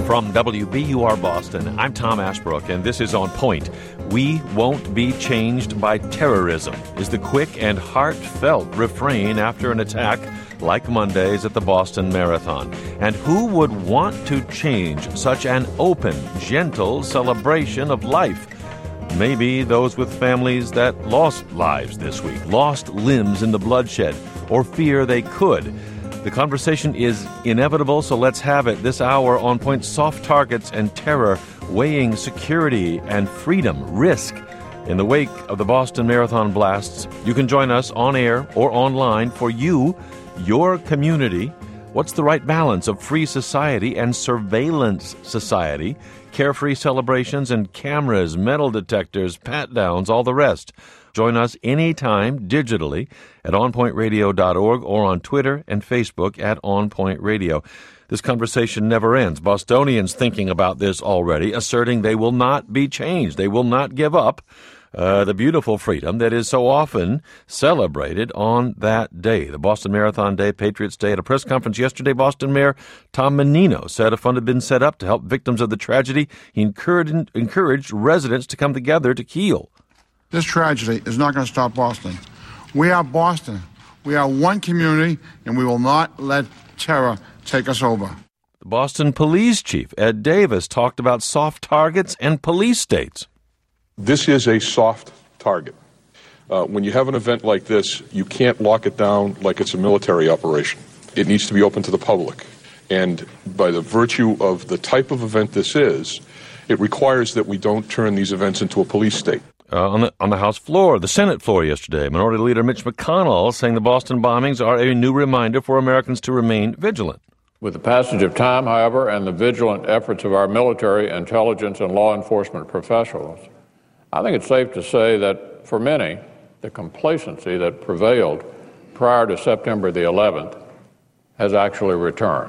From WBUR Boston, I'm Tom Ashbrook, and this is On Point. We won't be changed by terrorism is the quick and heartfelt refrain after an attack like Monday's at the Boston Marathon. And who would want to change such an open, gentle celebration of life? Maybe those with families that lost lives this week, lost limbs in the bloodshed, or fear they could. The conversation is inevitable, so let's have it. This hour, On Point, soft targets and terror, weighing security and freedom, risk. In the wake of the Boston Marathon blasts, you can join us on air or online for you, your community. What's the right balance of free society and surveillance society? Carefree celebrations and cameras, metal detectors, pat-downs, all the rest. Join us anytime digitally at onpointradio.org or on Twitter and Facebook at onpointradio. This conversation never ends. Bostonians thinking about this already, asserting they will not be changed. They will not give up the beautiful freedom that is so often celebrated on that day, the Boston Marathon Day, Patriots Day. At a press conference yesterday, Boston Mayor Tom Menino said a fund had been set up to help victims of the tragedy. He encouraged residents to come together to heal. This tragedy is not going to stop Boston. We are Boston. We are one community, and we will not let terror take us over. The Boston Police Chief, Ed Davis, talked about soft targets and police states. This is a soft target. When you have an event like this, you can't lock it down like it's a military operation. It needs to be open to the public. And by the virtue of the type of event this is, it requires that we don't turn these events into a police state. On the House floor, the Senate floor yesterday, Minority Leader Mitch McConnell saying the Boston bombings are a new reminder for Americans to remain vigilant. With the passage of time, however, and the vigilant efforts of our military, intelligence, and law enforcement professionals, I think it's safe to say that for many, the complacency that prevailed prior to September the 11th has actually returned.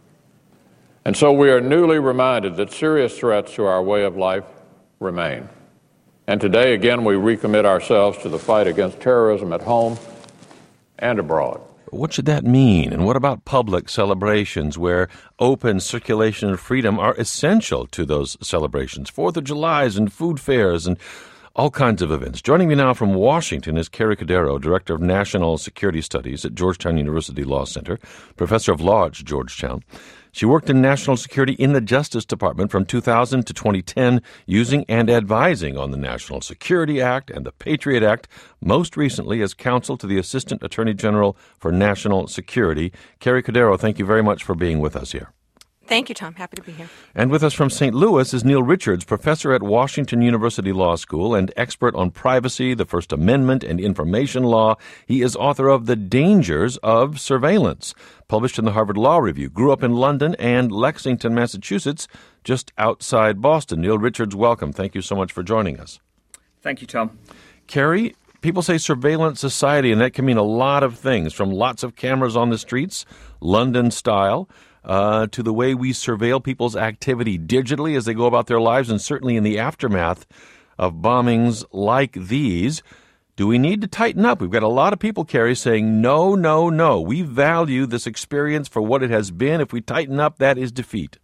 And so we are newly reminded that serious threats to our way of life remain. And today, again, we recommit ourselves to the fight against terrorism at home and abroad. What should that mean? And what about public celebrations where open circulation and freedom are essential to those celebrations? 4th of July's and food fairs and all kinds of events. Joining me now from Washington is Carrie Cordero, Director of National Security Studies at Georgetown University Law Center, Professor of Law at Georgetown. She worked in national security in the Justice Department from 2000 to 2010, using and advising on the National Security Act and the Patriot Act, most recently as counsel to the Assistant Attorney General for National Security. Carrie Cordero, thank you very much for being with us here. Thank you, Tom. Happy to be here. And with us from St. Louis is Neil Richards, professor at Washington University Law School and expert on privacy, the First Amendment, and information law. He is author of The Dangers of Surveillance, published in the Harvard Law Review. Grew up in London and Lexington, Massachusetts, just outside Boston. Neil Richards, welcome. Thank you so much for joining us. Thank you, Tom. Carrie, people say surveillance society, and that can mean a lot of things, from lots of cameras on the streets, London style, to the way we surveil people's activity digitally as they go about their lives, and certainly in the aftermath of bombings like these. Do we need to tighten up? We've got a lot of people, Carrie, saying, no, no, no. We value this experience for what it has been. If we tighten up, that is defeat.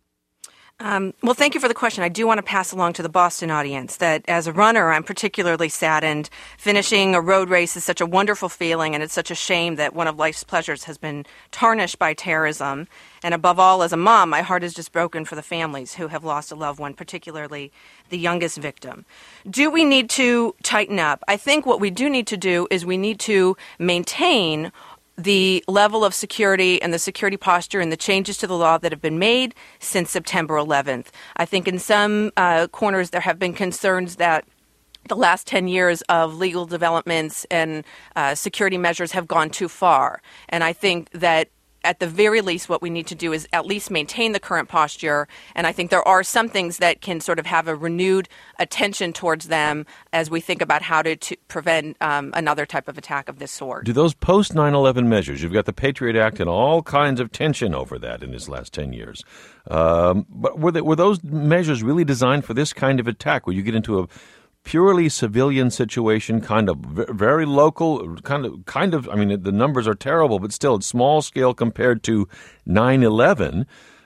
Well, thank you for the question. I do want to pass along to the Boston audience that as a runner, I'm particularly saddened. Finishing a road race is such a wonderful feeling, and it's such a shame that one of life's pleasures has been tarnished by terrorism. And above all, as a mom, my heart is just broken for the families who have lost a loved one, particularly the youngest victim. Do we need to tighten up? I think what we do need to do is we need to maintain the level of security and the security posture and the changes to the law that have been made since September 11th. I think in some corners there have been concerns that the last 10 years of legal developments and security measures have gone too far. And I think that at the very least, what we need to do is at least maintain the current posture. And I think there are some things that can sort of have a renewed attention towards them as we think about how to prevent another type of attack of this sort. Do those post 9/11 measures, you've got the Patriot Act and all kinds of tension over that in this last 10 years. But were those measures really designed for this kind of attack, where you get into a purely civilian situation, kind of very local, kind of, I mean, the numbers are terrible, but still it's small scale compared to 9/11.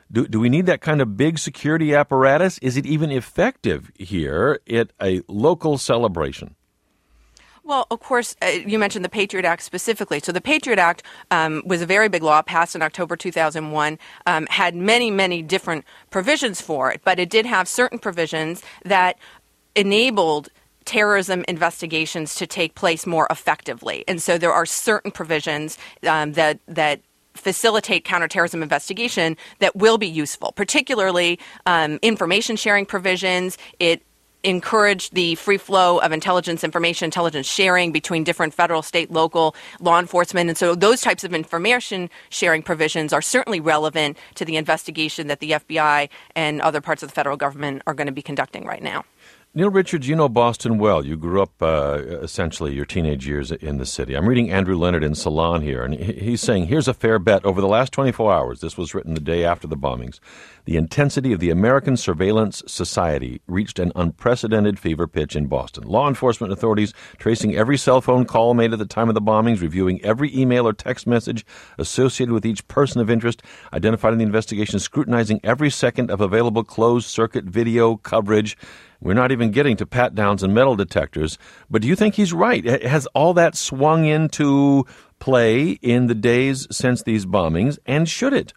Do we need that kind of big security apparatus? Is it even effective here at a local celebration? Well, of course, you mentioned the Patriot Act specifically. So the Patriot Act was a very big law passed in October 2001, had many, many different provisions for it, but it did have certain provisions that enabled terrorism investigations to take place more effectively. And so there are certain provisions that facilitate counterterrorism investigation that will be useful, particularly information sharing provisions. It encouraged the free flow of intelligence sharing between different federal, state, local law enforcement. And so those types of information sharing provisions are certainly relevant to the investigation that the FBI and other parts of the federal government are going to be conducting right now. Neil Richards, you know Boston well. You grew up essentially your teenage years in the city. I'm reading Andrew Leonard in Salon here, and he's saying, here's a fair bet. Over the last 24 hours, this was written the day after the bombings, the intensity of the American surveillance society reached an unprecedented fever pitch in Boston. Law enforcement authorities tracing every cell phone call made at the time of the bombings, reviewing every email or text message associated with each person of interest, identified in the investigation, scrutinizing every second of available closed-circuit video coverage. We're not even getting to pat-downs and metal detectors. But do you think he's right? Has all that swung into play in the days since these bombings, and should it?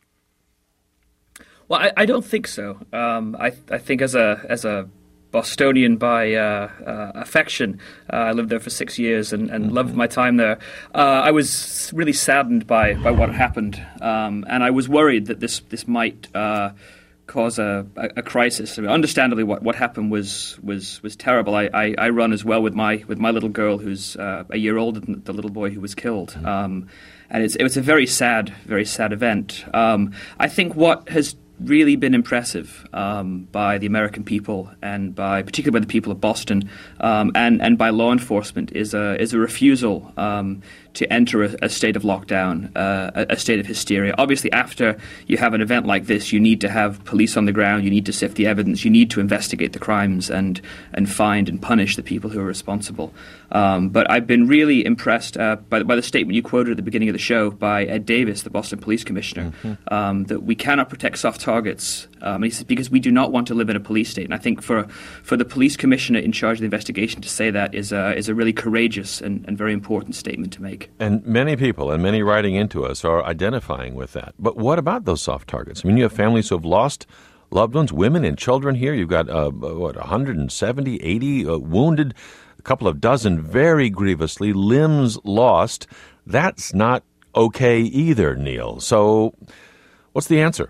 Well, I don't think so. I think as a Bostonian by affection, I lived there for 6 years and loved my time there. I was really saddened by what happened, and I was worried that this might cause a crisis. I mean, understandably, what happened was terrible. I run as well with my little girl, who's a year older than the little boy who was killed, and it was a very sad event. I think what has really been impressive by the American people and particularly by the people of Boston and by law enforcement is a refusal to enter a state of lockdown, a state of hysteria. Obviously, after you have an event like this, you need to have police on the ground, you need to sift the evidence, you need to investigate the crimes and find and punish the people who are responsible. But I've been really impressed by the statement you quoted at the beginning of the show by Ed Davis, the Boston Police Commissioner, that we cannot protect soft targets. He said, because we do not want to live in a police state. And I think for the police commissioner in charge of the investigation to say that is a really courageous and very important statement to make. And many people and many writing into us are identifying with that. But what about those soft targets? I mean, you have families who have lost loved ones, women and children here. You've got, 170, 80 wounded, a couple of dozen very grievously, limbs lost. That's not okay either, Neil. So what's the answer?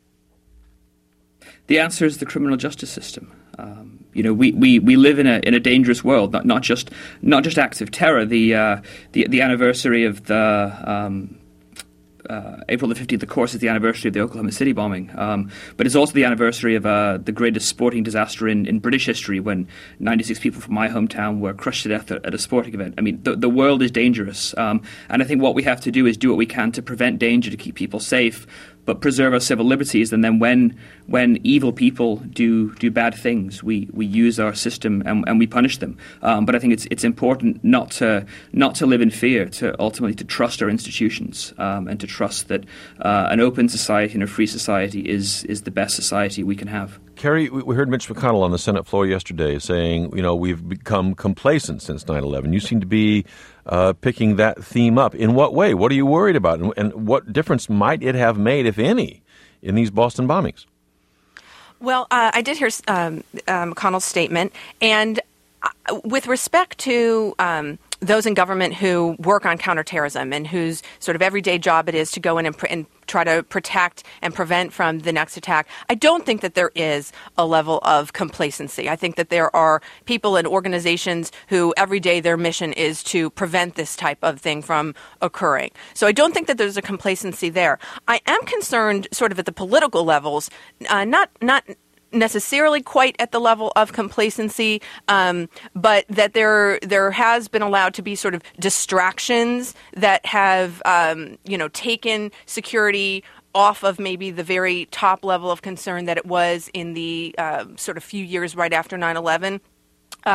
The answer is the criminal justice system. We live in a dangerous world. Not just acts of terror. The anniversary of the April the 15th, of course, is the anniversary of the Oklahoma City bombing. But it's also the anniversary of the greatest sporting disaster in British history, when 96 people from my hometown were crushed to death at a sporting event. I mean, the world is dangerous, and I think what we have to do is do what we can to prevent danger, to keep people safe, but preserve our civil liberties. And then when evil people do bad things, we use our system and we punish them. But I think it's important not to live in fear, to ultimately to trust our institutions, and to trust that an open society and a free society is the best society we can have. Kerry, we heard Mitch McConnell on the Senate floor yesterday saying, we've become complacent since 9/11. You seem to be picking that theme up. In what way? What are you worried about? And what difference might it have made, if any, in these Boston bombings? Well, I did hear McConnell's statement. And with respect to those in government who work on counterterrorism and whose sort of everyday job it is to go in and try to protect and prevent from the next attack, I don't think that there is a level of complacency. I think that there are people and organizations who every day their mission is to prevent this type of thing from occurring. So I don't think that there's a complacency there. I am concerned sort of at the political levels, not necessarily quite at the level of complacency, but that there has been allowed to be sort of distractions that have, taken security off of maybe the very top level of concern that it was in the sort of few years right after 9/11.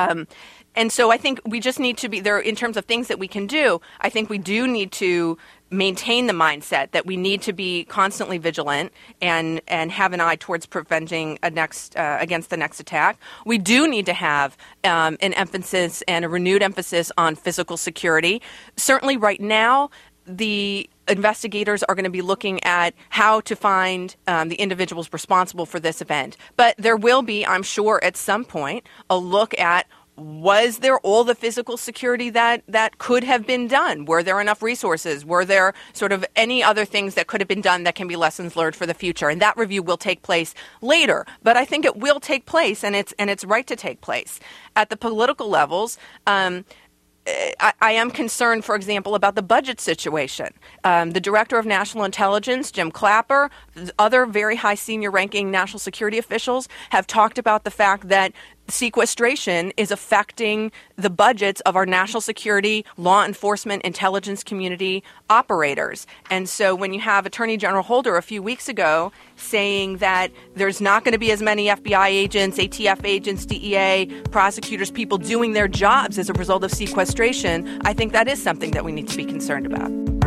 And so I think we just need to be there in terms of things that we can do. I think we do need to maintain the mindset that we need to be constantly vigilant and have an eye towards preventing against the next attack. We do need to have an emphasis and a renewed emphasis on physical security. Certainly right now, the investigators are going to be looking at how to find the individuals responsible for this event. But there will be, I'm sure, at some point, a look at was there all the physical security that could have been done? Were there enough resources? Were there sort of any other things that could have been done that can be lessons learned for the future? And that review will take place later. But I think it will take place, and it's right to take place. At the political levels, I am concerned, for example, about the budget situation. The Director of National Intelligence, Jim Clapper, other very high senior-ranking national security officials have talked about the fact that sequestration is affecting the budgets of our national security, law enforcement, intelligence community operators. And so when you have Attorney General Holder a few weeks ago saying that there's not going to be as many FBI agents, ATF agents, DEA, prosecutors, people doing their jobs as a result of sequestration, I think that is something that we need to be concerned about.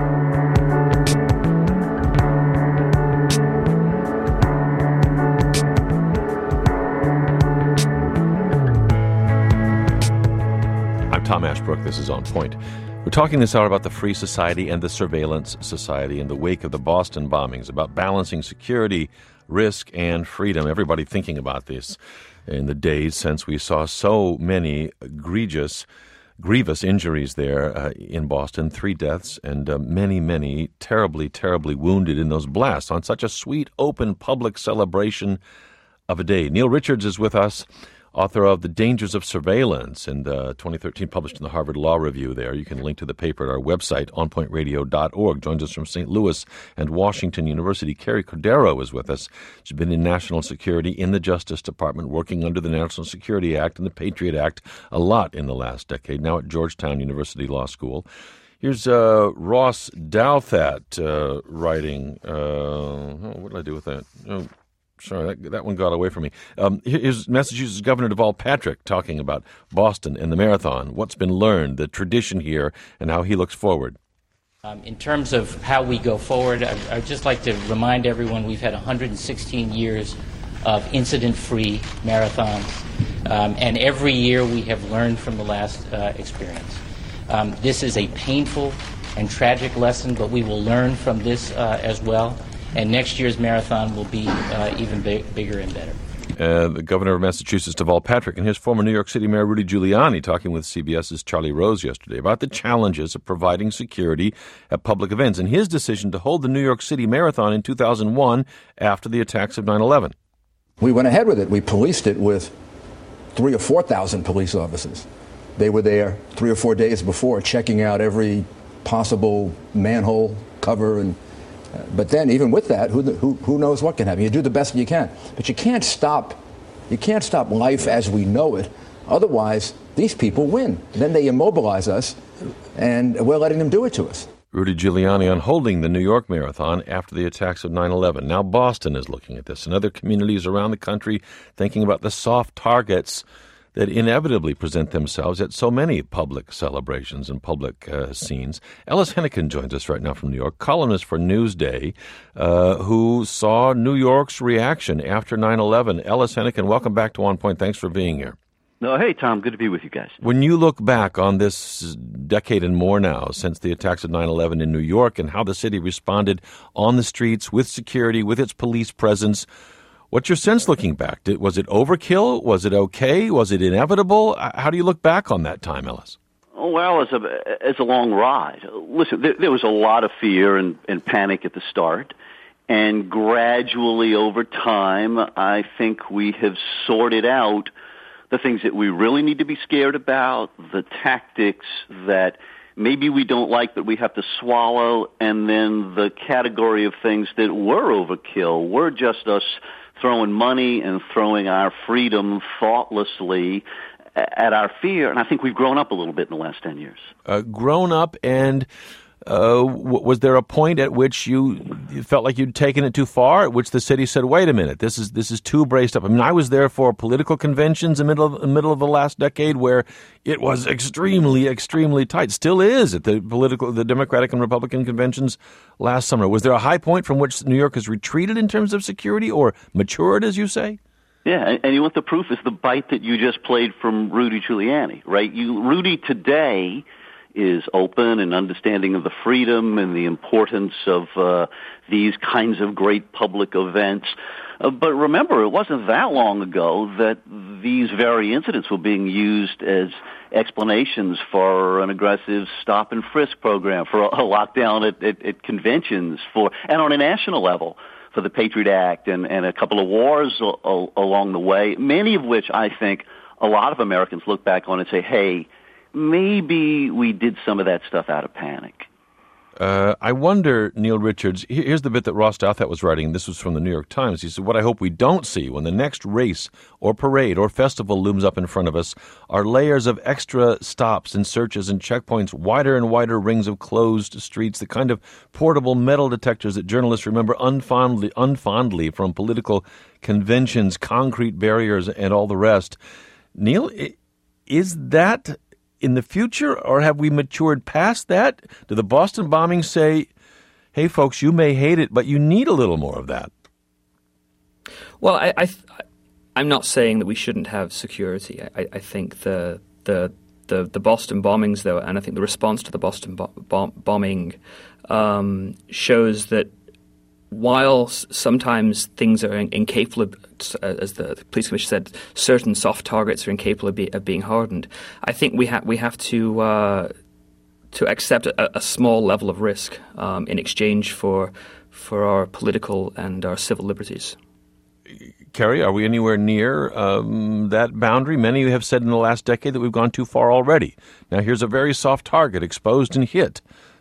Tom Ashbrook, this is On Point. We're talking this hour about the Free Society and the Surveillance Society in the wake of the Boston bombings, about balancing security, risk, and freedom. Everybody thinking about this in the days since we saw so many grievous injuries there in Boston, 3 deaths, and many, many terribly, terribly wounded in those blasts on such a sweet, open, public celebration of a day. Neil Richards is with us, author of The Dangers of Surveillance, and 2013 published in the Harvard Law Review there. You can link to the paper at our website, onpointradio.org. Joins us from St. Louis and Washington University. Carrie Cordero is with us. She's been in national security in the Justice Department, working under the National Security Act and the Patriot Act a lot in the last decade, now at Georgetown University Law School. Here's Ross Douthat writing. What did I do with that? Sorry, that one got away from me. Here's Massachusetts Governor Deval Patrick talking about Boston and the marathon, what's been learned, the tradition here, and how he looks forward. In terms of how we go forward, I'd just like to remind everyone we've had 116 years of incident-free marathons, and every year we have learned from the last experience. This is a painful and tragic lesson, but we will learn from this as well. And next year's marathon will be even bigger and better. The governor of Massachusetts, Deval Patrick, and his former New York City Mayor Rudy Giuliani talking with CBS's Charlie Rose yesterday about the challenges of providing security at public events and his decision to hold the New York City Marathon in 2001 after the attacks of 9/11. We went ahead with it. We policed it with 3,000 or 4,000 police officers. They were there 3 or 4 days before, checking out every possible manhole cover and. But then, even with that, who knows what can happen? You do the best you can, but you can't stop life as we know it. Otherwise, these people win. Then they immobilize us, and we're letting them do it to us. Rudy Giuliani on holding the New York Marathon after the attacks of 9/11. Now Boston is looking at this, and other communities around the country thinking about the soft targets that inevitably present themselves at so many public celebrations and public scenes. Ellis Hennigan joins us right now from New York, columnist for Newsday, who saw New York's reaction after 9/11. Ellis Hennigan, welcome back to On Point. Thanks for being here. No, hey, Tom, good to be with you guys. When you look back on this decade and more now since the attacks of 9/11 in New York and how the city responded on the streets with security, with its police presence, what's your sense looking back? Was it overkill? Was it okay? Was it inevitable? How do you look back on that time, Ellis? Oh, well, it's a long ride. Listen, there was a lot of fear and panic at the start, and gradually over time, I think we have sorted out the things that we really need to be scared about, the tactics that maybe we don't like but we have to swallow, and then the category of things that were overkill were just us throwing money and throwing our freedom thoughtlessly at our fear. And I think we've grown up a little bit in the last 10 years. Grown up, and Was there a point at which you felt like you'd taken it too far, at which the city said, wait a minute, this is too braced up? I mean, I was there for political conventions in the middle of the last decade where it was extremely, extremely tight. Still is at the Democratic and Republican conventions last summer. Was there a high point from which New York has retreated in terms of security or matured, as you say? Yeah, and you want the proof is the bite that you just played from Rudy Giuliani, right? Rudy today is open and understanding of the freedom and the importance of these kinds of great public events. But remember, it wasn't that long ago that these very incidents were being used as explanations for an aggressive stop and frisk program, for a lockdown at conventions, and on a national level for the Patriot Act and a couple of wars along the way, many of which I think a lot of Americans look back on and say, hey, maybe we did some of that stuff out of panic. I wonder, Neil Richards, here's the bit that Ross Douthat was writing. This was from the New York Times. He said, what I hope we don't see when the next race or parade or festival looms up in front of us are layers of extra stops and searches and checkpoints, wider and wider rings of closed streets, the kind of portable metal detectors that journalists remember unfondly from political conventions, concrete barriers, and all the rest. Neil, is that in the future, or have we matured past that? Do the Boston bombings say, hey, folks, you may hate it, but you need a little more of that? Well, I'm not saying that we shouldn't have security. I think the Boston bombings, though, and I think the response to the Boston bombing shows that while sometimes things are incapable of, as the police commissioner said, certain soft targets are incapable of being hardened, I think we have to accept a small level of risk in exchange for our political and our civil liberties. Kerry, are we anywhere near that boundary? Many have said in the last decade that we've gone too far already. Now here's a very soft target exposed and hit.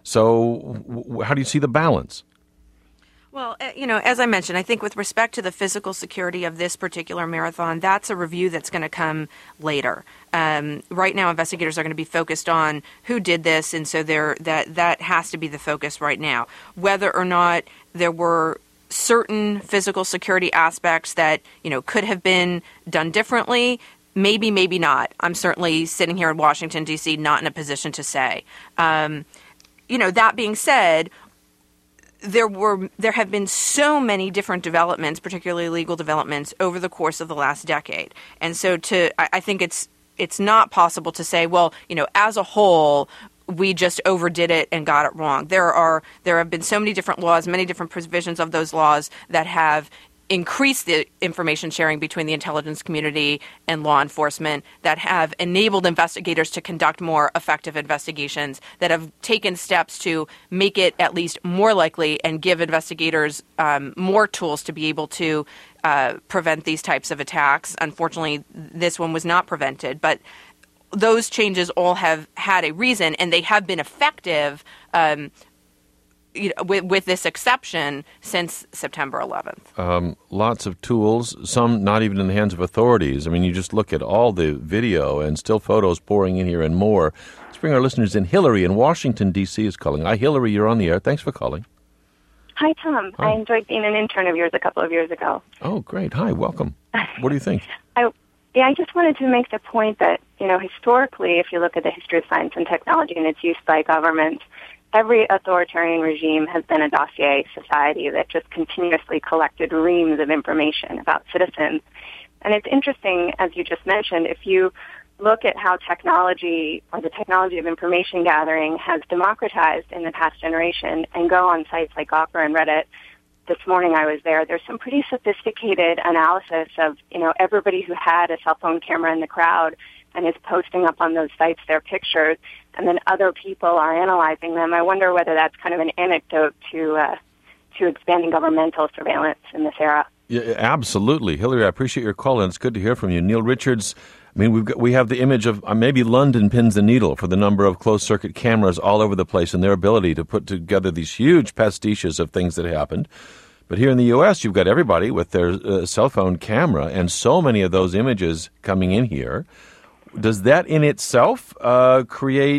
So how do you see the balance? Well, as I mentioned, I think with respect to the physical security of this particular marathon, that's a review that's going to come later. Right now, investigators are going to be focused on who did this, and so that has to be the focus right now. Whether or not there were certain physical security aspects that, could have been done differently, maybe, maybe not. I'm certainly sitting here in Washington, D.C., not in a position to say. That being said, there have been so many different developments, particularly legal developments, over the course of the last decade. And so I think it's not possible to say, well, as a whole, we just overdid it and got it wrong. There have been so many different laws, many different provisions of those laws that have increased the information sharing between the intelligence community and law enforcement, that have enabled investigators to conduct more effective investigations, that have taken steps to make it at least more likely and give investigators more tools to be able to prevent these types of attacks. Unfortunately, this one was not prevented, but those changes all have had a reason, and they have been effective with this exception since September 11th. Lots of tools, some not even in the hands of authorities. I mean, you just look at all the video and still photos pouring in here and more. Let's bring our listeners in. Hillary in Washington, D.C. is calling. Hi, Hillary, you're on the air. Thanks for calling. Hi, Tom. Hi. I enjoyed being an intern of yours a couple of years ago. Oh, great. Hi, welcome. What do you think? I just wanted to make the point that, historically, if you look at the history of science and technology and its use by government, every authoritarian regime has been a dossier society that just continuously collected reams of information about citizens. And it's interesting, as you just mentioned, if you look at how technology or the technology of information gathering has democratized in the past generation and go on sites like Gawker and Reddit. This morning I was there. There's some pretty sophisticated analysis of, everybody who had a cell phone camera in the crowd and is posting up on those sites their pictures, and then other people are analyzing them. I wonder whether that's kind of an anecdote to expanding governmental surveillance in this era. Yeah, absolutely. Hillary, I appreciate your call, and it's good to hear from you. Neil Richards, I mean, we have the image of maybe London pins the needle for the number of closed-circuit cameras all over the place and their ability to put together these huge pastiches of things that happened. But here in the U.S., you've got everybody with their cell phone camera, and so many of those images coming in here. Does that in itself create,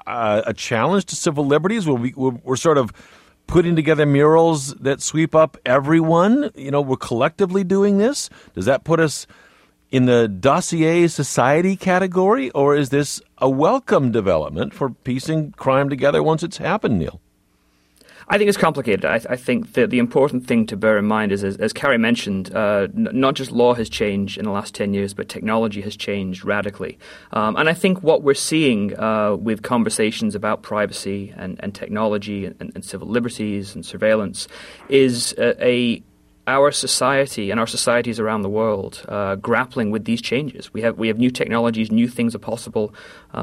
a challenge to civil liberties? We're sort of putting together murals that sweep up everyone? We're collectively doing this? Does that put us in the dossier society category, or is this a welcome development for piecing crime together once it's happened, Neil? I think it's complicated. I think that the important thing to bear in mind is, as Carrie mentioned, not just law has changed in the last 10 years, but technology has changed radically. And I think what we're seeing with conversations about privacy and technology and civil liberties and surveillance is our society and our societies around the world grappling with these changes. We have new technologies, new things are possible.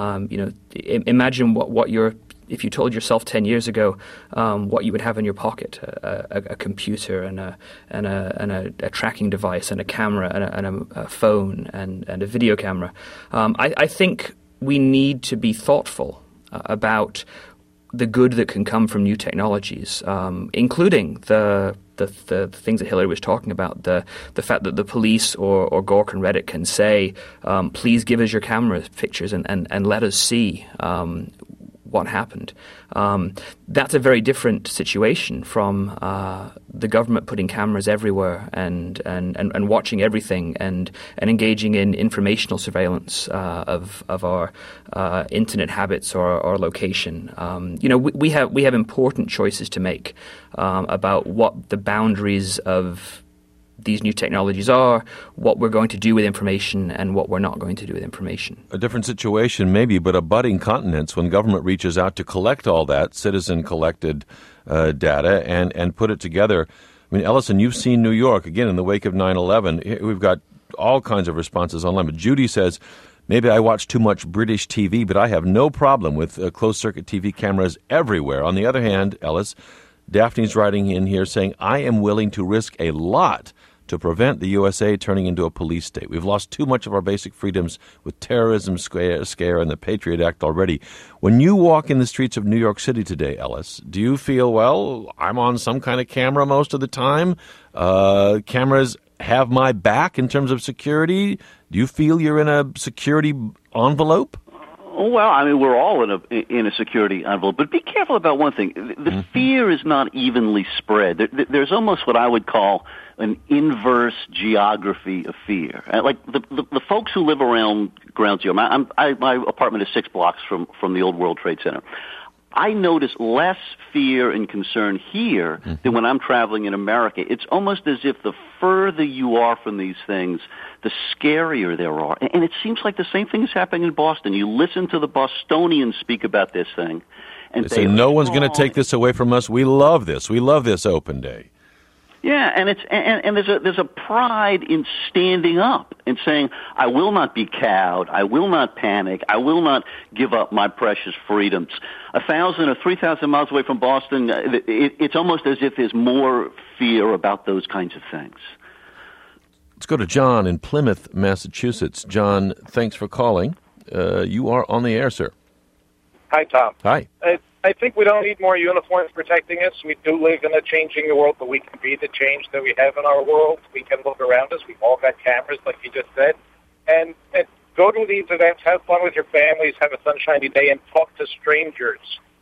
Imagine if you told yourself 10 years ago what you would have in your pocket: a computer and a tracking device and a camera and a phone and a video camera. I think we need to be thoughtful about the good that can come from new technologies, including the things that Hillary was talking about, the fact that the police or Gork and Reddit can say, please give us your camera pictures and let us see what happened. That's a very different situation from the government putting cameras everywhere and watching everything and engaging in informational surveillance of our internet habits or our location. We have important choices to make about what the boundaries of these new technologies are, what we're going to do with information, and what we're not going to do with information. A different situation maybe, but a budding continent when government reaches out to collect all that citizen-collected data and put it together. I mean, Ellison, you've seen New York, again, in the wake of 9/11. We've got all kinds of responses online. But Judy says, maybe I watch too much British TV, but I have no problem with closed-circuit TV cameras everywhere. On the other hand, Ellis, Daphne's writing in here saying, I am willing to risk a lot to prevent the USA turning into a police state. We've lost too much of our basic freedoms with terrorism scare and the Patriot Act already. When you walk in the streets of New York City today, Ellis, do you feel, well, I'm on some kind of camera most of the time? Cameras have my back in terms of security? Do you feel you're in a security envelope? Well, I mean, we're all in a security envelope, but be careful about one thing. The fear is not evenly spread. There's almost what I would call an inverse geography of fear. Like the folks who live around Ground Zero. My apartment is 6 blocks from the old World Trade Center. I notice less fear and concern here than when I'm traveling in America. It's almost as if the further you are from these things, the scarier there are. And it seems like the same thing is happening in Boston. You listen to the Bostonians speak about this thing. And they say, no one's going to take this away from us. We love this. We love this open day. Yeah, and there's a pride in standing up and saying, I will not be cowed, I will not panic, I will not give up my precious freedoms. 1,000 or 3,000 miles away from Boston, it's almost as if there's more fear about those kinds of things. Let's go to John in Plymouth, Massachusetts. John, thanks for calling. You are on the air, sir. Hi, Tom. Hi. I think we don't need more uniforms protecting us. We do live in a changing world, but we can be the change that we have in our world. We can look around us. We've all got cameras, like you just said. And go to these events, have fun with your families, have a sunshiny day, and talk to strangers.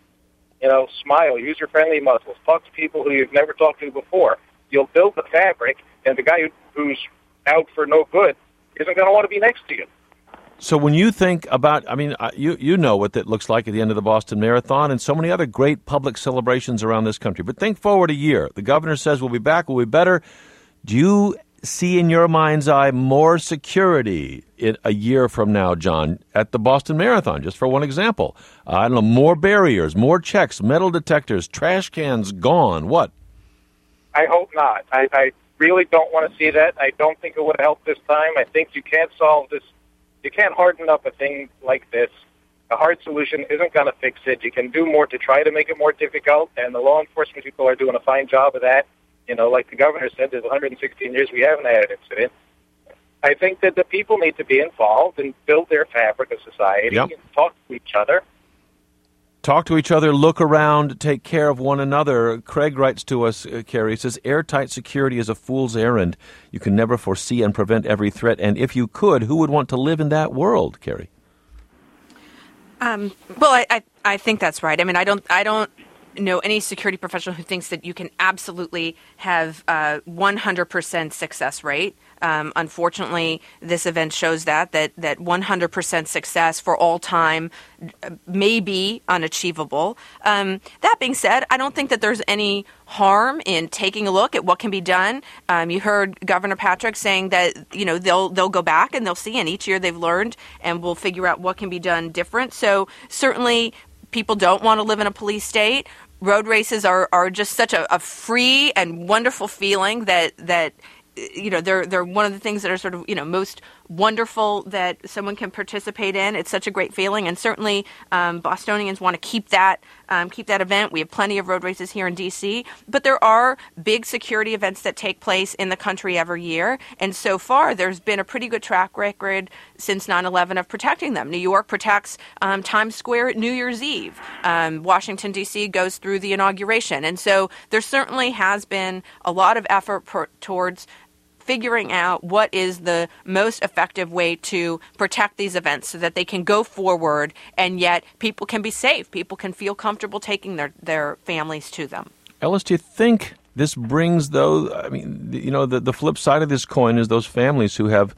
Smile, use your friendly muscles, talk to people who you've never talked to before. You'll build the fabric, and the guy who's out for no good isn't going to want to be next to you. So when you think about, you know what that looks like at the end of the Boston Marathon and so many other great public celebrations around this country. But think forward a year. The governor says we'll be back, we'll be better. Do you see in your mind's eye more security in a year from now, John, at the Boston Marathon, just for one example? I don't know, more barriers, more checks, metal detectors, trash cans gone. What? I hope not. I really don't want to see that. I don't think it would help this time. I think you can't solve this. You can't harden up a thing like this. A hard solution isn't going to fix it. You can do more to try to make it more difficult, and the law enforcement people are doing a fine job of that. Like the governor said, there's 116 years we haven't had an incident. I think that the people need to be involved and build their fabric of society and talk to each other. Talk to each other, look around, take care of one another. Craig writes to us, Carrie, says, airtight security is a fool's errand. You can never foresee and prevent every threat. And if you could, who would want to live in that world, Carrie? Well, I think that's right. I mean, I don't know any security professional who thinks that you can absolutely have a 100% success rate. Unfortunately, this event shows that 100% success for all time may be unachievable. That being said, I don't think that there's any harm in taking a look at what can be done. You heard Governor Patrick saying that they'll go back and they'll see, and each year they've learned and will figure out what can be done different. So certainly, people don't want to live in a police state. Road races are just such a free and wonderful feeling that they're one of the things that are sort of most wonderful that someone can participate in. It's such a great feeling, and certainly Bostonians want to keep that event. We have plenty of road races here in D.C., but there are big security events that take place in the country every year, and so far there's been a pretty good track record since 9/11 of protecting them. New York protects Times Square at New Year's Eve. Washington, D.C. goes through the inauguration, and so there certainly has been a lot of effort towards figuring out what is the most effective way to protect these events so that they can go forward and yet people can be safe. People can feel comfortable taking their families to them. Ellis, do you think this brings, though, I mean, the flip side of this coin is those families who have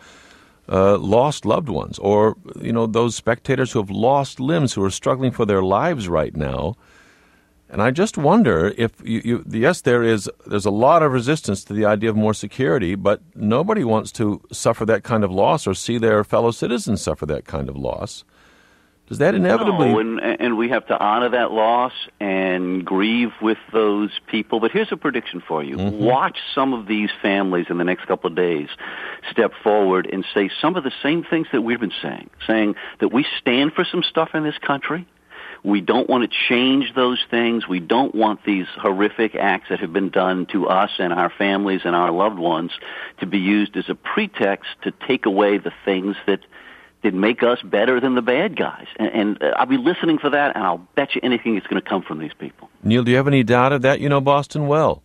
lost loved ones, or, those spectators who have lost limbs, who are struggling for their lives right now. And I just wonder if yes, there's a lot of resistance to the idea of more security, but nobody wants to suffer that kind of loss or see their fellow citizens suffer that kind of loss. Does that inevitably... No, and we have to honor that loss and grieve with those people. But here's a prediction for you. Mm-hmm. Watch some of these families in the next couple of days step forward and say some of the same things that we've been saying that we stand for some stuff in this country. We don't want to change those things. We don't want these horrific acts that have been done to us and our families and our loved ones to be used as a pretext to take away the things that make us better than the bad guys. And I'll be listening for that, and I'll bet you anything it's going to come from these people. Neil, do you have any doubt of that? You know Boston well.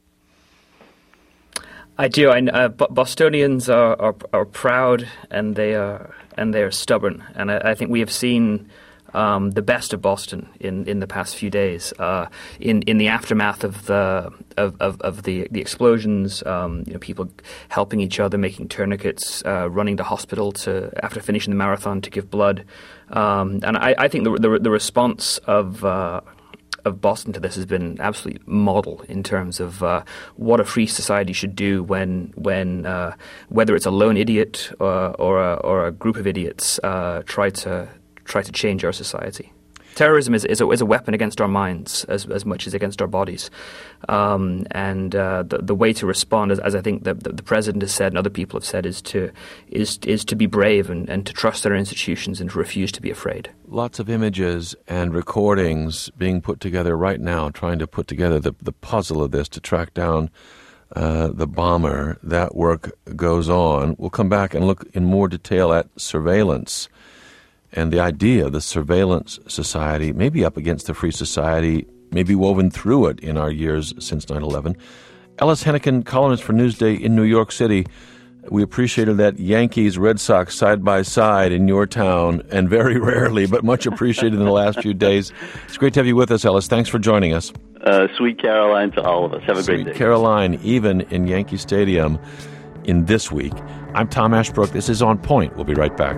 I do. Bostonians are proud, and they are stubborn, and I think we have seen the best of Boston in the past few days. In the aftermath of the explosions, people helping each other, making tourniquets, running to hospital after finishing the marathon to give blood, and I think the response of Boston to this has been absolutely model in terms of what a free society should do when whether it's a lone idiot or a group of idiots try to change our society. Terrorism is a weapon against our minds as much as against our bodies, and the way to respond, as I think the president has said and other people have said, is to be brave and to trust our institutions and to refuse to be afraid. Lots of images and recordings being put together right now, trying to put together the puzzle of this to track down the bomber. That work goes on. We'll come back and look in more detail at surveillance. And the idea of the surveillance society, maybe up against the free society, maybe woven through it in our years since 9/11. Ellis Henican, columnist for Newsday in New York City. We appreciated that Yankees-Red Sox side-by-side in your town, and very rarely, but much appreciated in the last few days. It's great to have you with us, Ellis. Thanks for joining us. Sweet Caroline to all of us. Have a great day. Sweet Caroline, even in Yankee Stadium in this week. I'm Tom Ashbrook. This is On Point. We'll be right back.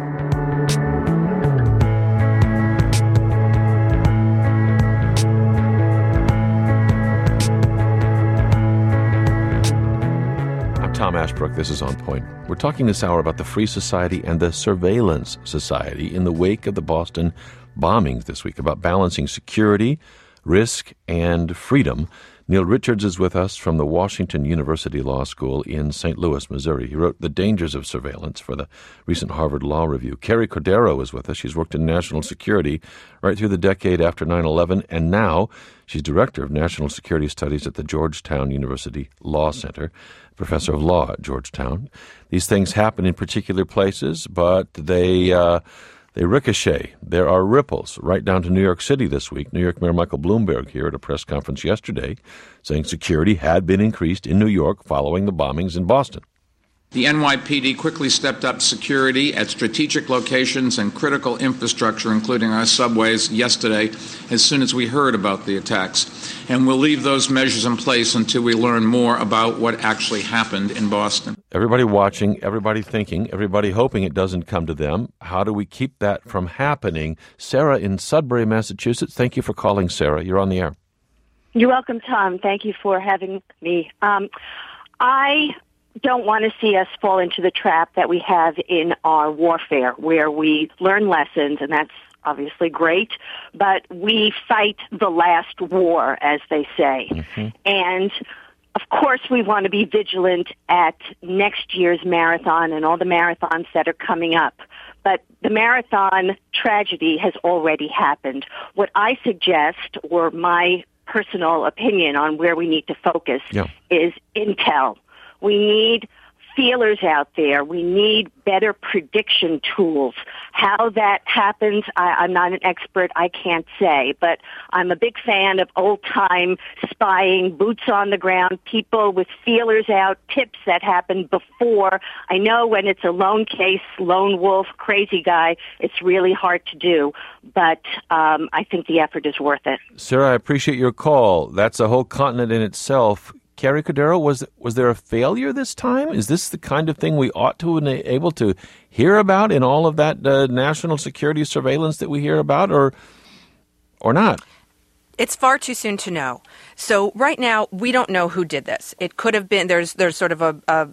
Tom Ashbrook, this is On Point. We're talking this hour about the Free Society and the Surveillance Society in the wake of the Boston bombings this week, about balancing security, risk, and freedom. Neil Richards is with us from the Washington University Law School in St. Louis, Missouri. He wrote The Dangers of Surveillance for the recent Harvard Law Review. Carrie Cordero is with us. She's worked in national security right through the decade after 9/11, and now she's Director of National Security Studies at the Georgetown University Law Center, Professor of Law at Georgetown. These things happen in particular places, but they ricochet. There are ripples right down to New York City this week. New York Mayor Michael Bloomberg here at a press conference yesterday saying security had been increased in New York following the bombings in Boston. The NYPD quickly stepped up security at strategic locations and critical infrastructure, including our subways, yesterday, as soon as we heard about the attacks. And we'll leave those measures in place until we learn more about what actually happened in Boston. Everybody watching, everybody thinking, everybody hoping it doesn't come to them. How do we keep that from happening? Sarah in Sudbury, Massachusetts. Thank you for calling, Sarah. You're on the air. You're welcome, Tom. Thank you for having me. I don't want to see us fall into the trap that we have in our warfare, where we learn lessons, and that's obviously great, but we fight the last war, as they say. Mm-hmm. And of course, we want to be vigilant at next year's marathon and all the marathons that are coming up. But the marathon tragedy has already happened. What I suggest, or my personal opinion on where we need to focus, is intel. We need feelers out there. We need better prediction tools. How that happens, I'm not an expert. I can't say. But I'm a big fan of old-time spying, boots on the ground, people with feelers out, tips that happen before. I know when it's a lone case, lone wolf, crazy guy, it's really hard to do. But I think the effort is worth it. Sarah, I appreciate your call. That's a whole continent in itself. Carrie Cordero, was there a failure this time? Is this the kind of thing we ought to be able to hear about in all of that national security surveillance that we hear about, or not? It's far too soon to know. So right now, we don't know who did this. It could have been, there's sort of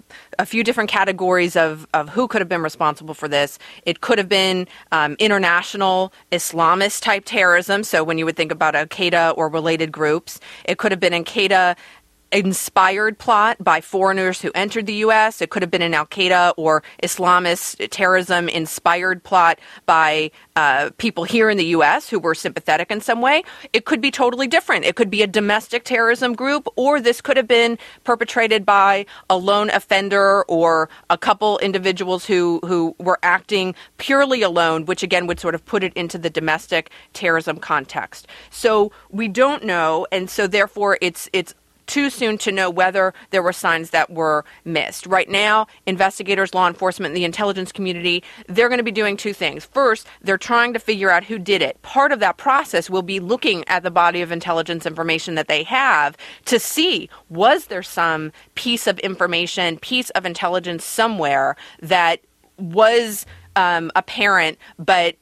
a few different categories of who could have been responsible for this. It could have been international Islamist-type terrorism, so when you would think about Al-Qaeda or related groups. It could have been Al-Qaeda inspired plot by foreigners who entered the U.S. It could have been an Al-Qaeda or Islamist terrorism inspired plot by people here in the U.S. who were sympathetic in some way. It could be totally different. It could be a domestic terrorism group, or this could have been perpetrated by a lone offender or a couple individuals who were acting purely alone, which again would sort of put it into the domestic terrorism context. So we don't know, and so therefore it's too soon to know whether there were signs that were missed. Right now, investigators, law enforcement, and the intelligence community, they're going to be doing two things. First, they're trying to figure out who did it. Part of that process will be looking at the body of intelligence information that they have to see, was there some piece of information, piece of intelligence somewhere that was apparent, but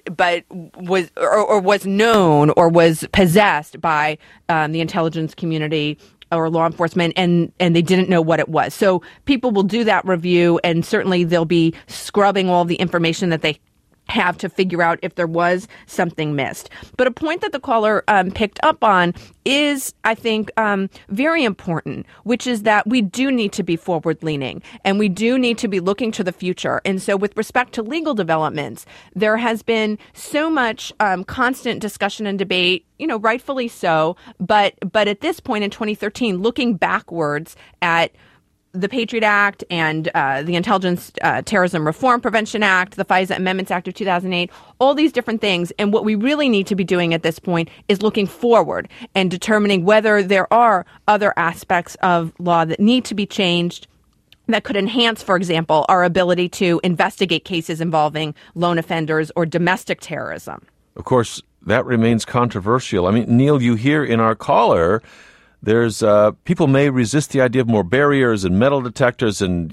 was or was known or was possessed by the intelligence community or law enforcement, and they didn't know what it was. So people will do that review, and certainly they'll be scrubbing all the information that they have to figure out if there was something missed. But a point that the caller picked up on is, I think, very important, which is that we do need to be forward-leaning, and we do need to be looking to the future. And so with respect to legal developments, there has been so much constant discussion and debate, rightfully so, but at this point in 2013, looking backwards at the Patriot Act and the Intelligence Terrorism Reform Prevention Act, the FISA Amendments Act of 2008, all these different things. And what we really need to be doing at this point is looking forward and determining whether there are other aspects of law that need to be changed that could enhance, for example, our ability to investigate cases involving lone offenders or domestic terrorism. Of course, that remains controversial. I mean, Neil, you hear in our caller, there's people may resist the idea of more barriers and metal detectors and,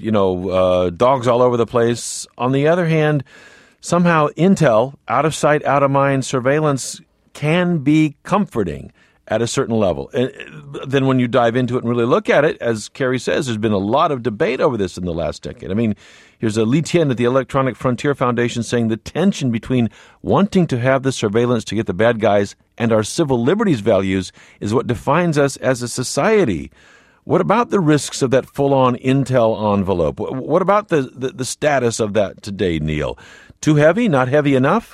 dogs all over the place. On the other hand, somehow intel, out of sight, out of mind surveillance can be comforting at a certain level. And then when you dive into it and really look at it, as Carrie says, there's been a lot of debate over this in the last decade. I mean, here's Li Tian at the Electronic Frontier Foundation saying the tension between wanting to have the surveillance to get the bad guys and our civil liberties values is what defines us as a society. What about the risks of that full-on intel envelope? What about the status of that today, Neil? Too heavy? Not heavy enough?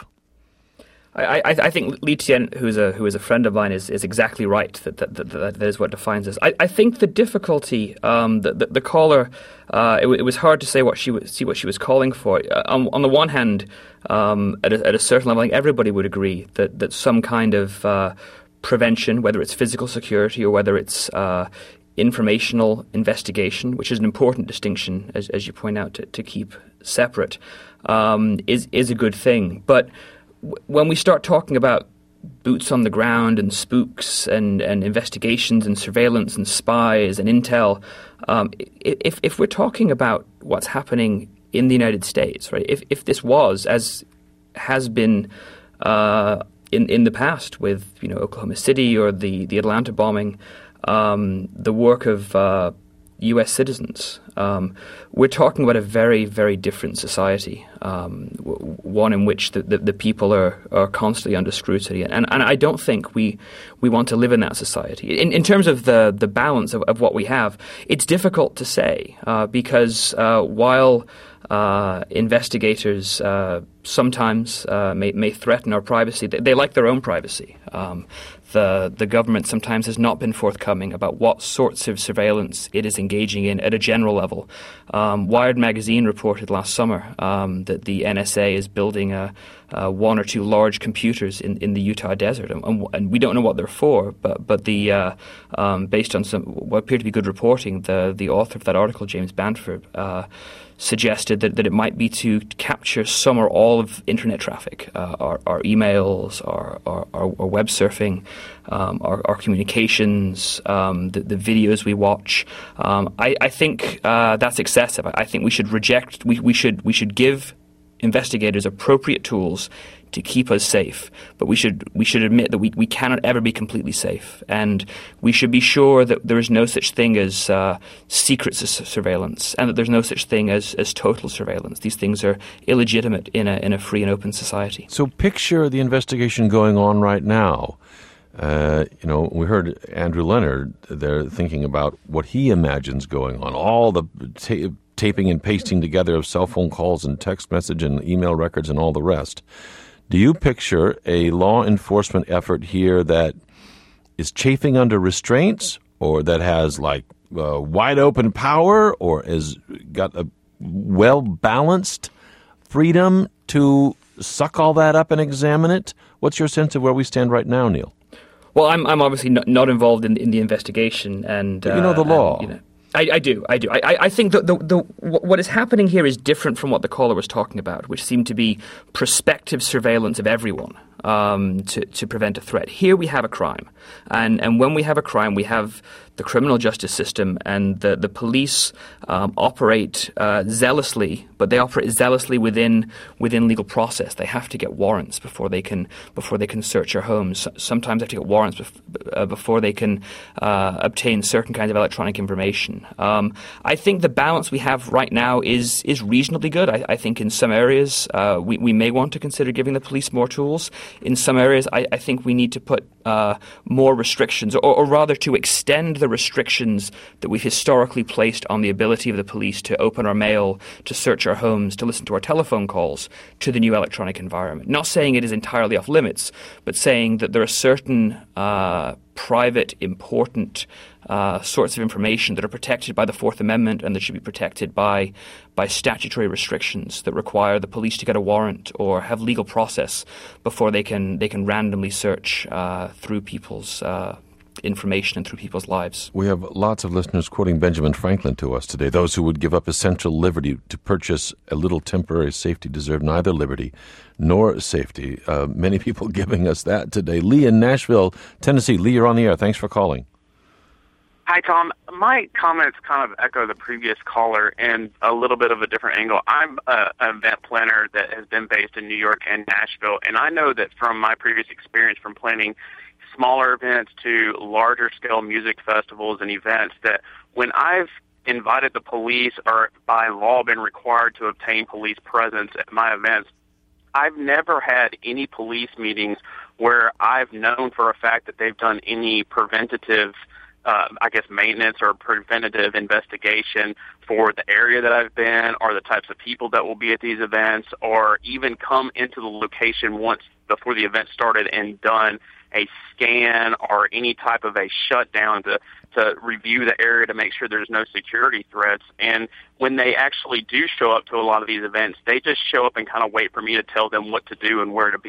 I think Li Tian, who is a friend of mine, is exactly right. That is what defines us. I think the difficulty, the caller, it was hard to say what she was calling for. On the one hand, at a certain level, I think everybody would agree that some kind of prevention, whether it's physical security or whether it's informational investigation, which is an important distinction, as you point out, to keep separate, is a good thing. But when we start talking about boots on the ground and spooks and investigations and surveillance and spies and intel, if we're talking about what's happening in the United States, right? If this was, as has been in the past with Oklahoma City or the Atlanta bombing, the work of U.S. citizens, we're talking about a very, very different society, one in which the people are constantly under scrutiny. And I don't think we want to live in that society. In terms of the balance of what we have, it's difficult to say because while investigators sometimes may threaten our privacy, they like their own privacy. The government sometimes has not been forthcoming about what sorts of surveillance it is engaging in at a general level. Wired magazine reported last summer that the NSA is building one or two large computers in the Utah desert, and we don't know what they're for. But the based on some what appeared to be good reporting, the author of that article, James Banford, suggested that it might be to capture some or all of internet traffic, our emails, our web surfing, our communications, the videos we watch. I think that's excessive. I think we should reject. We should give investigators appropriate tools to keep us safe, but we should admit that we cannot ever be completely safe, and we should be sure that there is no such thing as secret surveillance, and that there's no such thing as total surveillance. These things are illegitimate in a free and open society. So picture the investigation going on right now. We heard Andrew Leonard there thinking about what he imagines going on, all the taping and pasting together of cell phone calls and text message and email records and all the rest. Do you picture a law enforcement effort here that is chafing under restraints, or that has wide open power, or has got a well-balanced freedom to suck all that up and examine it? What's your sense of where we stand right now, Neil? Well, I'm obviously not involved in the investigation, and but you know the law. I do. I think that what is happening here is different from what the caller was talking about, which seemed to be prospective surveillance of everyone to prevent a threat. Here we have a crime, and when we have a crime, we have the criminal justice system, and the police operate zealously, but they operate zealously within legal process. They have to get warrants before they can search our homes. Sometimes they have to get warrants before they can obtain certain kinds of electronic information. I think the balance we have right now is reasonably good. I think in some areas we may want to consider giving the police more tools. In some areas, I think we need to put more restrictions, or rather to extend the restrictions that we've historically placed on the ability of the police to open our mail, to search our homes, to listen to our telephone calls, to the new electronic environment. Not saying it is entirely off limits, but saying that there are certain private, important sorts of information that are protected by the Fourth Amendment and that should be protected by statutory restrictions that require the police to get a warrant or have legal process before they can randomly search through people's information and through people's lives. We have lots of listeners quoting Benjamin Franklin to us today. Those who would give up essential liberty to purchase a little temporary safety deserve neither liberty nor safety. Many people giving us that today. Lee in Nashville, Tennessee. Lee, you're on the air. Thanks for calling. Hi, Tom. My comments kind of echo the previous caller in a little bit of a different angle. I'm an event planner that has been based in New York and Nashville, and I know that from my previous experience from planning smaller events to larger scale music festivals and events, that when I've invited the police or by law been required to obtain police presence at my events, I've never had any police meetings where I've known for a fact that they've done any preventative maintenance or preventative investigation for the area that I've been, or the types of people that will be at these events, or even come into the location once before the event started and done a scan or any type of a shutdown to review the area to make sure there's no security threats. And when they actually do show up to a lot of these events, they just show up and kind of wait for me to tell them what to do and where to be.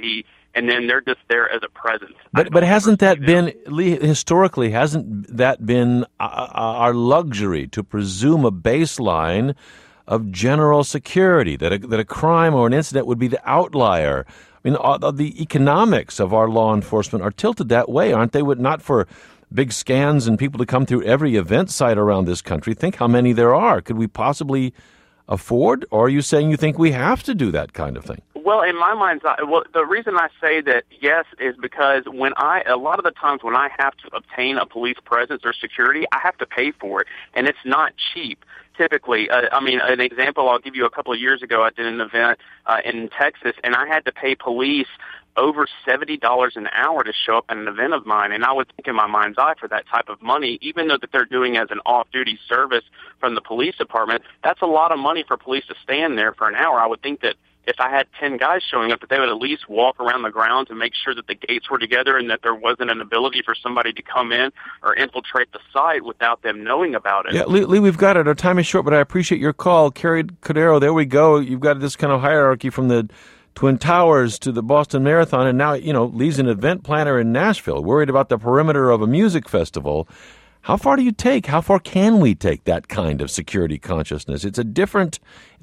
and then they're just there as a presence. But hasn't that been, historically, hasn't that been our luxury to presume a baseline of general security, that a crime or an incident would be the outlier? I mean, the economics of our law enforcement are tilted that way, aren't they? Not for big scans and people to come through every event site around this country. Think how many there are. Could we possibly afford? Or are you saying you think we have to do that kind of thing? Well, in my mind's eye, the reason I say that yes is because a lot of the times when I have to obtain a police presence or security, I have to pay for it, and it's not cheap. Typically, an example I'll give you, a couple of years ago, I did an event in Texas, and I had to pay police over $70 an hour to show up at an event of mine, and I would think in my mind's eye for that type of money, even though that they're doing as an off-duty service from the police department, that's a lot of money for police to stand there for an hour. I would think that if I had 10 guys showing up, that they would at least walk around the grounds and make sure that the gates were together and that there wasn't an ability for somebody to come in or infiltrate the site without them knowing about it. Yeah, Lee, we've got it. Our time is short, but I appreciate your call. Carrie Cordero, there we go. You've got this kind of hierarchy from the Twin Towers to the Boston Marathon, and now, Lee's an event planner in Nashville, worried about the perimeter of a music festival. How far do you take? How far can we take that kind of security consciousness? It's a different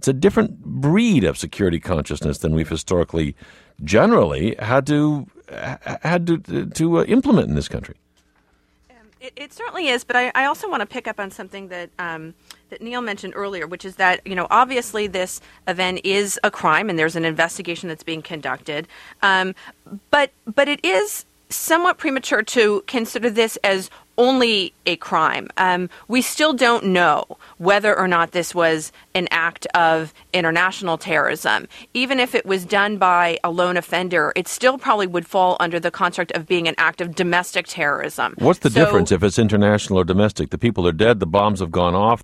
breed of security consciousness than we've historically, generally, had to implement in this country. It certainly is, but I also want to pick up on something that that Neil mentioned earlier, which is that obviously this event is a crime and there's an investigation that's being conducted, but it is somewhat premature to consider this as only a crime. We still don't know whether or not this was an act of international terrorism. Even if it was done by a lone offender, it still probably would fall under the construct of being an act of domestic terrorism. What's the difference if it's international or domestic? The people are dead, the bombs have gone off.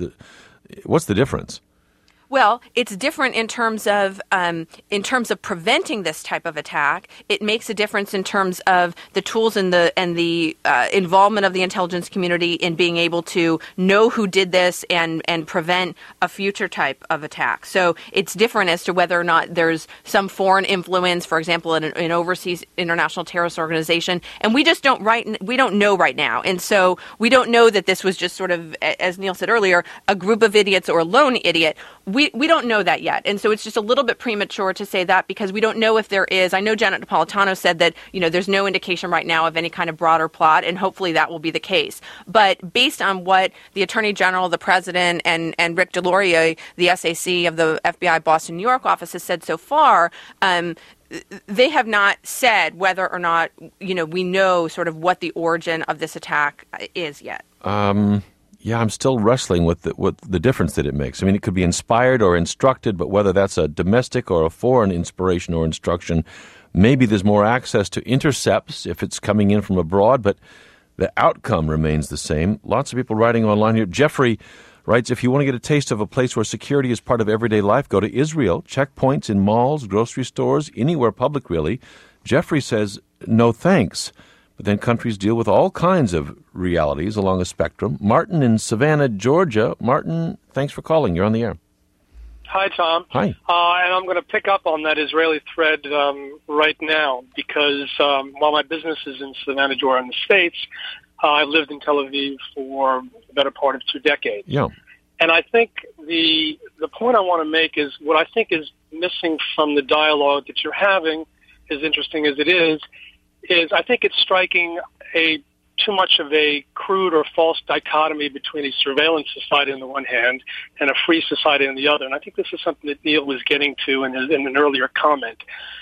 What's the difference? Well, it's different in terms of preventing this type of attack. It makes a difference in terms of the tools and the involvement of the intelligence community in being able to know who did this and prevent a future type of attack. So it's different as to whether or not there's some foreign influence, for example, in an overseas international terrorist organization, and we just don't know right now. And so we don't know that this was just sort of, as Neil said earlier, a group of idiots or a lone idiot. We don't know that yet. And so it's just a little bit premature to say that because we don't know if there is. I know Janet Napolitano said that, there's no indication right now of any kind of broader plot, and hopefully that will be the case. But based on what the Attorney General, the President, and Rick DeLaurier, the SAC of the FBI Boston, New York office, has said so far, they have not said whether or not, we know sort of what the origin of this attack is yet. Yeah, I'm still wrestling with the difference that it makes. I mean, it could be inspired or instructed, but whether that's a domestic or a foreign inspiration or instruction, maybe there's more access to intercepts if it's coming in from abroad, but the outcome remains the same. Lots of people writing online here. Jeffrey writes, if you want to get a taste of a place where security is part of everyday life, go to Israel. Checkpoints in malls, grocery stores, anywhere public, really. Jeffrey says, no thanks. But then countries deal with all kinds of realities along a spectrum. Martin in Savannah, Georgia. Martin, thanks for calling. You're on the air. Hi, Tom. Hi. And I'm going to pick up on that Israeli thread right now because while my business is in Savannah, Georgia, in the States, I've lived in Tel Aviv for the better part of 2 decades. Yeah. And I think the point I want to make is what I think is missing from the dialogue that you're having, as interesting as it is I think it's striking too much of a crude or false dichotomy between a surveillance society on the one hand and a free society on the other. And I think this is something that Neil was getting to in an earlier comment.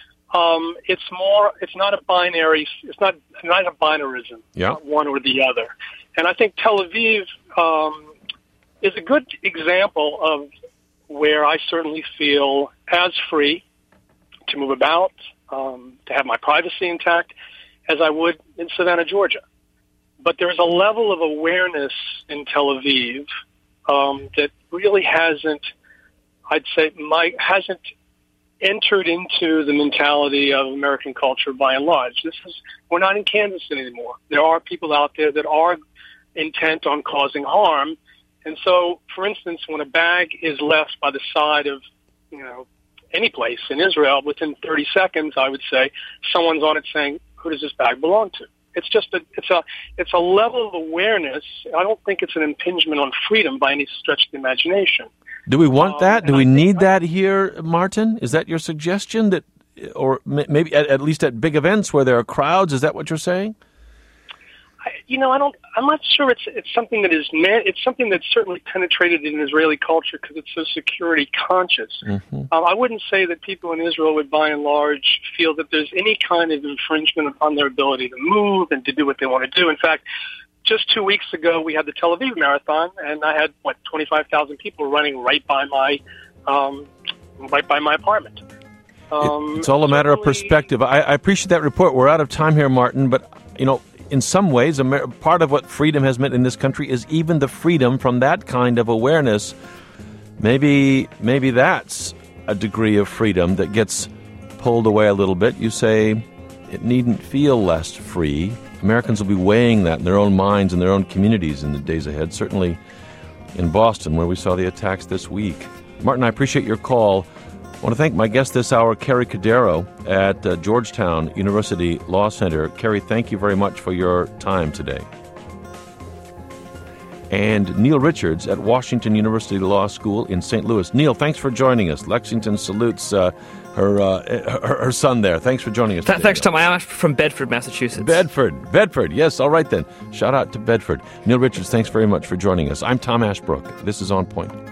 It's not a binary, it's not a binarism, not one or the other. And I think Tel Aviv is a good example of where I certainly feel as free to move about, to have my privacy intact, as I would in Savannah, Georgia. But there's a level of awareness in Tel Aviv that really hasn't entered into the mentality of American culture by and large. We're not in Kansas City anymore. There are people out there that are intent on causing harm. And so, for instance, when a bag is left by the side of, any place in Israel, within 30 seconds, I would say, someone's on it saying, who does this bag belong to? It's just it's a level of awareness. I don't think it's an impingement on freedom by any stretch of the imagination. Do we want that? Do we need that here, Martin? Is that your suggestion? That, or maybe at least at big events where there are crowds? Is that what you're saying? I'm not sure it's something that is it's something that's certainly penetrated in Israeli culture because it's so security conscious. Mm-hmm. I wouldn't say that people in Israel would by and large feel that there's any kind of infringement upon their ability to move and to do what they want to do. In fact, just 2 weeks ago, we had the Tel Aviv Marathon, and I had 25,000 people running right by my apartment. It's all a matter of perspective. I appreciate that report. We're out of time here, Martin, but in some ways, part of what freedom has meant in this country is even the freedom from that kind of awareness. Maybe that's a degree of freedom that gets pulled away a little bit. You say it needn't feel less free. Americans will be weighing that in their own minds and their own communities in the days ahead, certainly in Boston, where we saw the attacks this week. Martin, I appreciate your call. I want to thank my guest this hour, Carrie Cordero at Georgetown University Law Center. Carrie, thank you very much for your time today. And Neil Richards at Washington University Law School in St. Louis. Neil, thanks for joining us. Lexington salutes her son there. Thanks for joining us today. Thanks, Tom. I'm from Bedford, Massachusetts. Bedford. Yes, all right then. Shout out to Bedford. Neil Richards, thanks very much for joining us. I'm Tom Ashbrook. This is On Point.